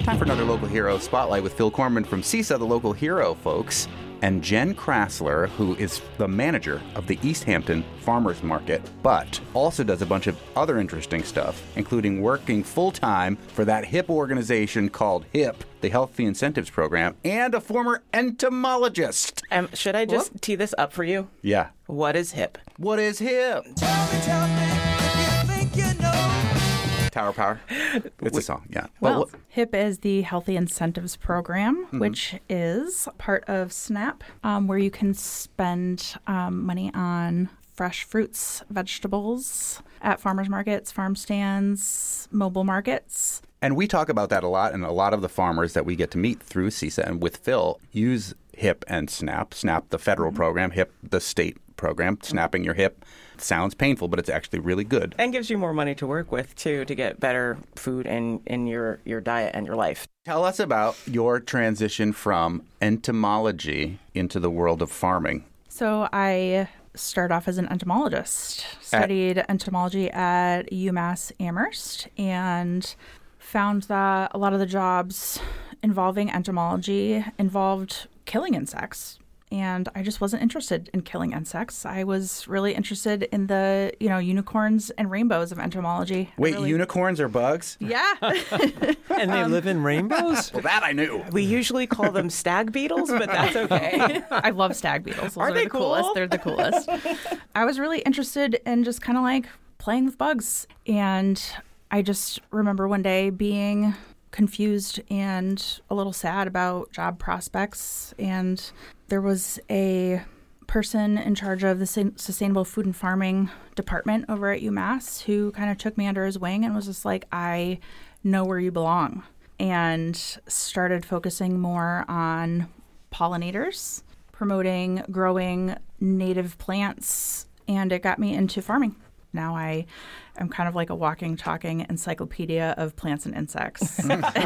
Time for another Local Hero Spotlight with Phil Corman from CISA, the Local Hero, folks, and Jen Krasler, who is the manager of the East Hampton Farmers Market, but also does a bunch of other interesting stuff, including working full-time for that hip organization called HIP, the Healthy Incentives Program, and a former entomologist. Should I just tee this up for you? Yeah. What is HIP? What is HIP? Tell me if you think you know. Tower Power? It's a song, yeah. Well, HIP is the Healthy Incentives Program, which is part of SNAP, where you can spend money on fresh fruits, vegetables at farmers markets, farm stands, mobile markets. And we talk about that a lot, and a lot of the farmers that we get to meet through CISA and with Phil use HIP and SNAP. SNAP, the federal program, HIP, the state program. Snapping your hip sounds painful, but it's actually really good. And gives you more money to work with, too, to get better food in your diet and your life. Tell us about your transition from entomology into the world of farming. So I started off as an entomologist, studied entomology at UMass Amherst, and found that a lot of the jobs involving entomology involved killing insects. And I just wasn't interested in killing insects. I was really interested in the, unicorns and rainbows of entomology. Wait, unicorns are bugs? Yeah. And they live in rainbows? Well, that I knew. We usually call them stag beetles, but that's okay. I love stag beetles. Those Are they the cool? coolest. They're the coolest. I was really interested in just kind of like playing with bugs. And I just remember one day being confused and a little sad about job prospects. And there was a person in charge of the Sustainable Food and Farming department over at UMass who kind of took me under his wing and was just like, I know where you belong, and started focusing more on pollinators, promoting growing native plants, and it got me into farming. Now I am kind of like a walking, talking encyclopedia of plants and insects.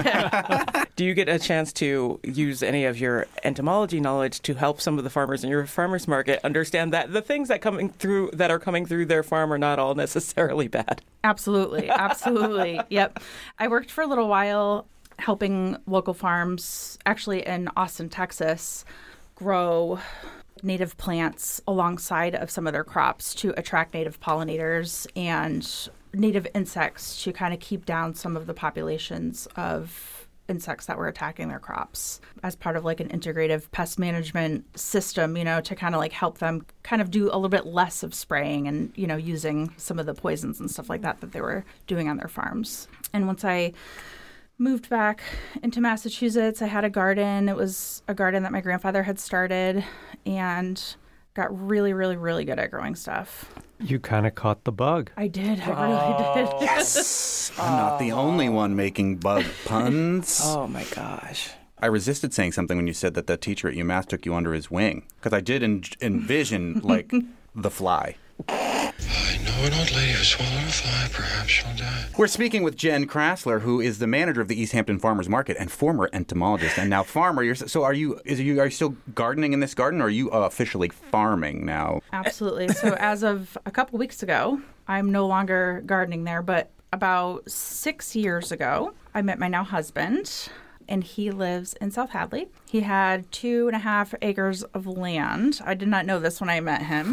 Do you get a chance to use any of your entomology knowledge to help some of the farmers in your farmers market understand that the things that are coming through their farm are not all necessarily bad? Absolutely. Absolutely. Yep. I worked for a little while helping local farms, actually in Austin, Texas, grow native plants alongside of some of their crops to attract native pollinators and native insects to kind of keep down some of the populations of insects that were attacking their crops as part of like an integrative pest management system, to kind of like help them kind of do a little bit less of spraying and, using some of the poisons and stuff like that they were doing on their farms. And once I moved back into Massachusetts, I had a garden. It was a garden that my grandfather had started, and got really, really, really good at growing stuff. You kind of caught the bug. I did. I really did. Yes! I'm not the only one making bug puns. Oh, my gosh. I resisted saying something when you said that the teacher at UMass took you under his wing, because I did envision, like, The Fly. I know an old lady who swallowed a fly. Perhaps she'll die. We're speaking with Jen Krasler, who is the manager of the East Hampton Farmers Market and former entomologist, and now farmer. So are you still gardening in this garden, or are you officially farming now? Absolutely. So as of a couple weeks ago, I'm no longer gardening there, but about 6 years ago, I met my now husband, and he lives in South Hadley. He had 2.5 acres of land. I did not know this when I met him.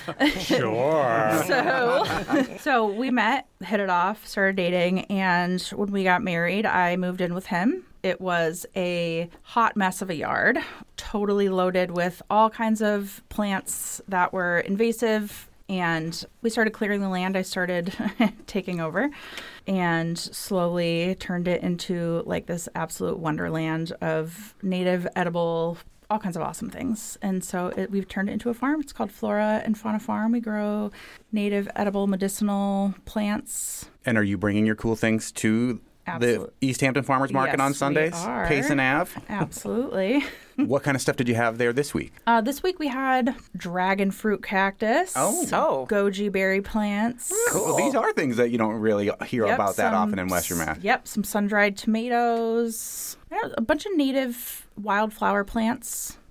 Sure. So we met, hit it off, started dating, and when we got married, I moved in with him. It was a hot mess of a yard, totally loaded with all kinds of plants that were invasive. And we started clearing the land. I started taking over and slowly turned it into like this absolute wonderland of native, edible, all kinds of awesome things. And so we've turned it into a farm. It's called Flora and Fauna Farm. We grow native, edible, medicinal plants. And are you bringing your cool things to the East Hampton Farmers Market on Sundays? We are. Payson Ave? Absolutely. What kind of stuff did you have there this week? This week we had dragon fruit cactus. Goji berry plants. Cool. These are things that you don't really hear about that often in Western Mass. Yep, some sun-dried tomatoes. Yeah, a bunch of native wildflower plants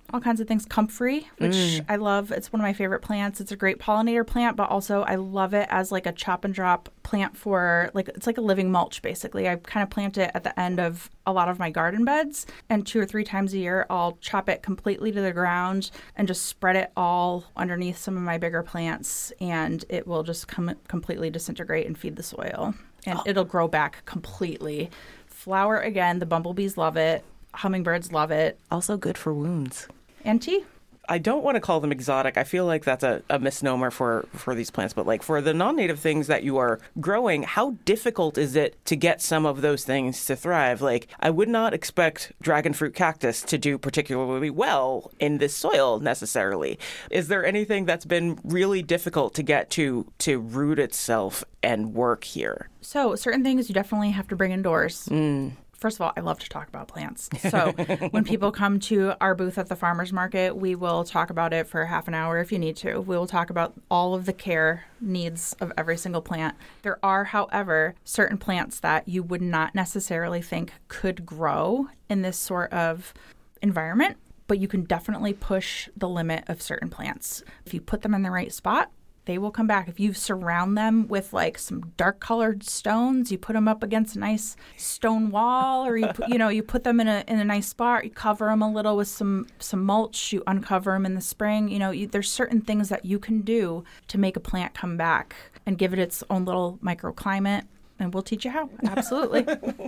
all kinds of things. Comfrey, which I love. It's one of my favorite plants. It's a great pollinator plant, but also I love it as like a chop and drop plant for like, it's like a living mulch basically. I kind of plant it at the end of a lot of my garden beds, and 2 or 3 times a year I'll chop it completely to the ground and just spread it all underneath some of my bigger plants, and it will just completely disintegrate and feed the soil, and it'll grow back completely. Flower again, the bumblebees love it. Hummingbirds love it. Also good for wounds. And tea. I don't want to call them exotic. I feel like that's a misnomer for these plants. But like for the non-native things that you are growing, how difficult is it to get some of those things to thrive? Like I would not expect dragon fruit cactus to do particularly well in this soil necessarily. Is there anything that's been really difficult to get to root itself and work here? So certain things you definitely have to bring indoors. First of all, I love to talk about plants. So when people come to our booth at the farmer's market, we will talk about it for half an hour if you need to. We will talk about all of the care needs of every single plant. There are, however, certain plants that you would not necessarily think could grow in this sort of environment, but you can definitely push the limit of certain plants. If you put them in the right spot, they will come back. If you surround them with like some dark colored stones, you put them up against a nice stone wall, or you put them in a nice spot. You cover them a little with some mulch. You uncover them in the spring. There's certain things that you can do to make a plant come back and give it its own little microclimate. And we'll teach you how. Absolutely.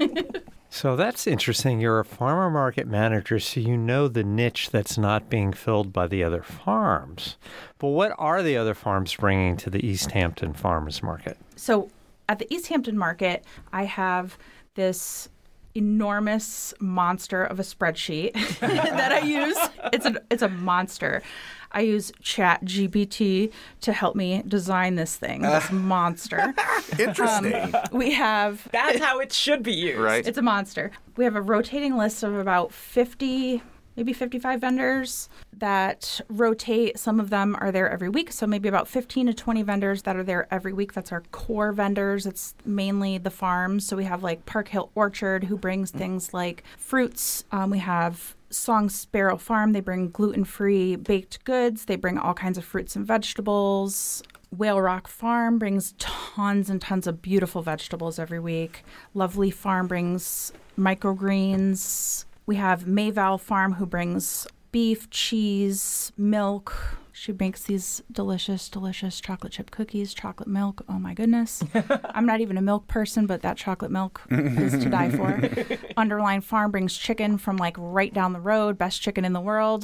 So that's interesting. You're a farmer market manager, so you know the niche that's not being filled by the other farms. But what are the other farms bringing to the East Hampton Farmers Market? So at the East Hampton Market, I have this enormous monster of a spreadsheet that I use. It's a monster. I use ChatGPT to help me design this thing, this monster. Interesting. We have... That's how it should be used. Right. It's a monster. We have a rotating list of about 50, maybe 55 vendors that rotate. Some of them are there every week, so maybe about 15 to 20 vendors that are there every week. That's our core vendors. It's mainly the farms. So we have like Park Hill Orchard, who brings things like fruits. We have Song Sparrow Farm. They bring gluten-free baked goods. They bring all kinds of fruits and vegetables. Whale Rock Farm brings tons and tons of beautiful vegetables every week. Lovely Farm brings microgreens. We have Mayval Farm, who brings beef, cheese, milk. She makes these delicious, delicious chocolate chip cookies, chocolate milk. Oh, my goodness. I'm not even a milk person, but that chocolate milk is to die for. Underline Farm brings chicken from like right down the road. Best chicken in the world.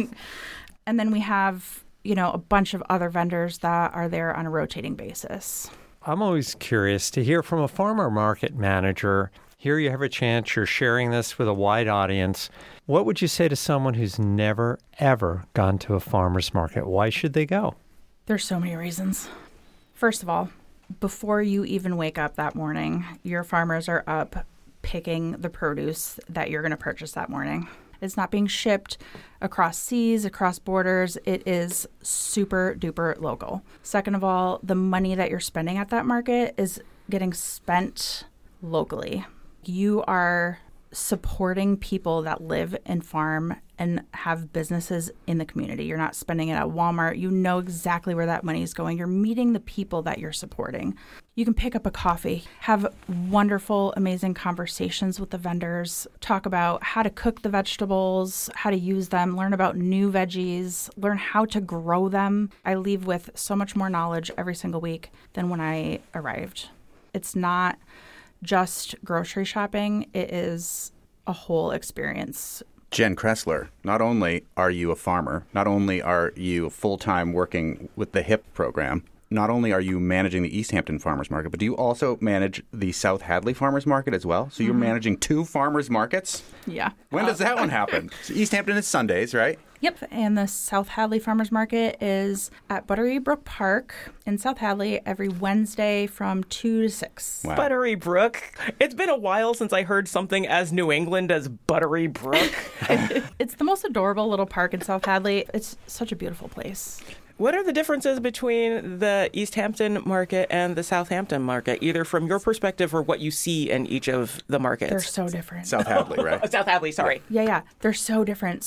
And then we have, a bunch of other vendors that are there on a rotating basis. I'm always curious to hear from a farmer market manager. Here you have a chance. You're sharing this with a wide audience. What would you say to someone who's never, ever gone to a farmer's market? Why should they go? There's so many reasons. First of all, before you even wake up that morning, your farmers are up picking the produce that you're going to purchase that morning. It's not being shipped across seas, across borders. It is super duper local. Second of all, the money that you're spending at that market is getting spent locally. You are supporting people that live and farm and have businesses in the community. You're not spending it at Walmart. You know exactly where that money is going. You're meeting the people that you're supporting. You can pick up a coffee, have wonderful, amazing conversations with the vendors, talk about how to cook the vegetables, how to use them, learn about new veggies, learn how to grow them. I leave with so much more knowledge every single week than when I arrived. It's not just grocery shopping. It is a whole experience. Jen Kressler, not only are you a farmer, not only are you full-time working with the HIP program, not only are you managing the East Hampton Farmers Market, but do you also manage the South Hadley Farmers Market as well? So you're managing 2 farmers markets? Yeah. When does that one happen? So East Hampton is Sundays, right? Yep, and the South Hadley Farmers Market is at Buttery Brook Park in South Hadley every Wednesday from 2 to 6. Wow. Buttery Brook. It's been a while since I heard something as New England as Buttery Brook. It's the most adorable little park in South Hadley. It's such a beautiful place. What are the differences between the East Hampton market and the Southampton market, either from your perspective or what you see in each of the markets? They're so different. South Hadley, right? South Hadley, sorry. Yeah. They're so different. So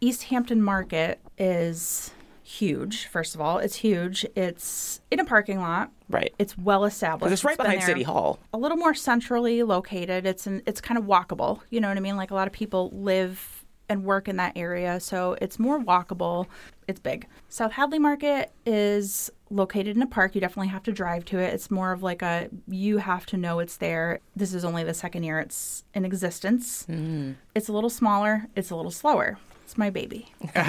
East Hampton Market is huge. First of all, it's huge. It's in a parking lot. Right. It's well established. 'Cause it's right been behind there City Hall. A little more centrally located. It's kind of walkable. You know what I mean? Like a lot of people live and work in that area, so it's more walkable. It's big. South Hadley Market is located in a park. You definitely have to drive to it. It's more of like you have to know it's there. This is only the second year it's in existence. It's a little smaller. It's a little slower. It's my baby.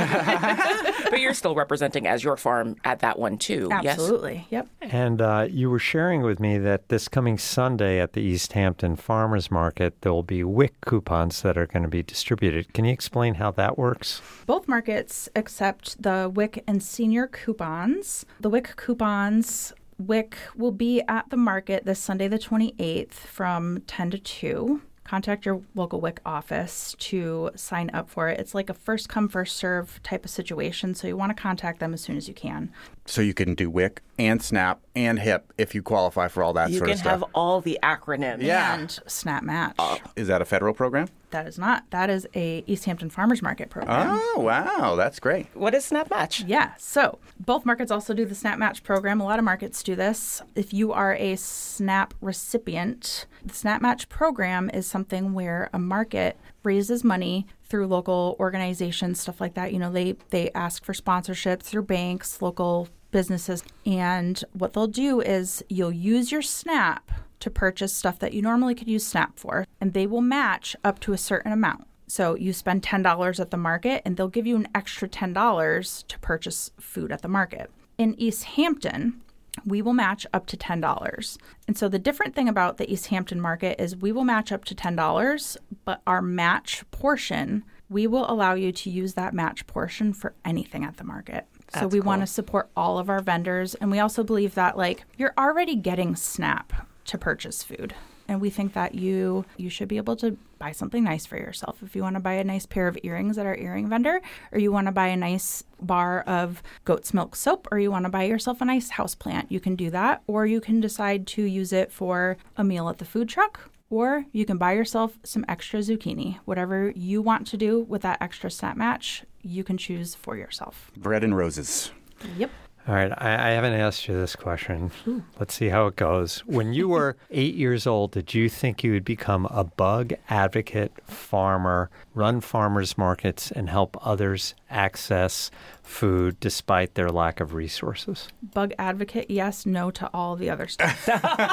But you're still representing as your farm at that one too. Absolutely. Yep. And you were sharing with me that this coming Sunday at the East Hampton Farmers Market, there will be WIC coupons that are going to be distributed. Can you explain how that works? Both markets accept the WIC and senior coupons. The WIC coupons, WIC will be at the market this Sunday the 28th from 10 to 2. Contact your local WIC office to sign up for it. It's like a first come, first serve type of situation, so you want to contact them as soon as you can. So you can do WIC and SNAP and HIP if you qualify for all that You sort of can stuff. have all the acronyms. Yeah. And SNAP Match. Is that a federal program? That is not. That is a East Hampton Farmers Market program. Oh, wow. That's great. What is Snap Match? Yeah, so both markets also do the SNAP Match program. A lot of markets do this. If you are a SNAP recipient, the SNAP Match program is something where a market raises money through local organizations, stuff like that. You know, they ask for sponsorships through banks, local businesses, and what they'll do is you'll use your SNAP to purchase stuff that you normally could use SNAP for, and they will match up to a certain amount. So you spend $10 at the market, and they'll give you an extra $10 to purchase food at the market. In East Hampton, we will match up to $10. And so the different thing about the East Hampton market is we will match up to $10, but our match portion, we will allow you to use that match portion for anything at the market. So That's we cool. want to support all of our vendors. And we also believe that, like, you're already getting SNAP to purchase food. And we think that you should be able to buy something nice for yourself. If you want to buy a nice pair of earrings at our earring vendor, or you want to buy a nice bar of goat's milk soap, or you want to buy yourself a nice houseplant, you can do that. Or you can decide to use it for a meal at the food truck, or you can buy yourself some extra zucchini. Whatever you want to do with that extra SNAP Match, you can choose for yourself. Bread and roses. Yep. All right, I haven't asked you this question. Let's see how it goes. When you were 8 years old, did you think you would become a bug advocate farmer, run farmers markets, and help others access food despite their lack of resources? Bug advocate, yes. No to all the other stuff.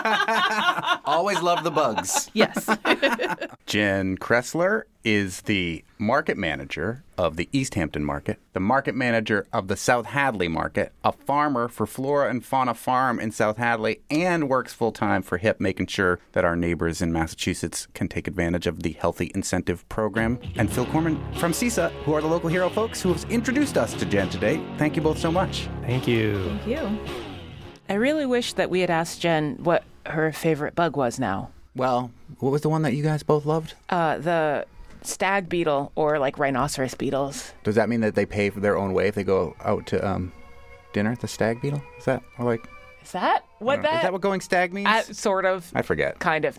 Always love the bugs. Yes. Jen Kressler is the market manager of the East Hampton Market, the market manager of the South Hadley Market, a farmer for Flora and Fauna Farm in South Hadley, and works full-time for HIP, making sure that our neighbors in Massachusetts can take advantage of the Healthy Incentive Program. And Phil Corman from CISA, who are the local hero folks who have introduced us to Jen today. Thank you both so much. Thank you. Thank you. I really wish that we had asked Jen what her favorite bug was now. Well, what was the one that you guys both loved? The stag beetle or like rhinoceros beetles. Does that mean that they pay for their own way if they go out to dinner, the stag beetle? Is that, or like, Is that what is that what going stag means? Sort of. I forget. Kind of.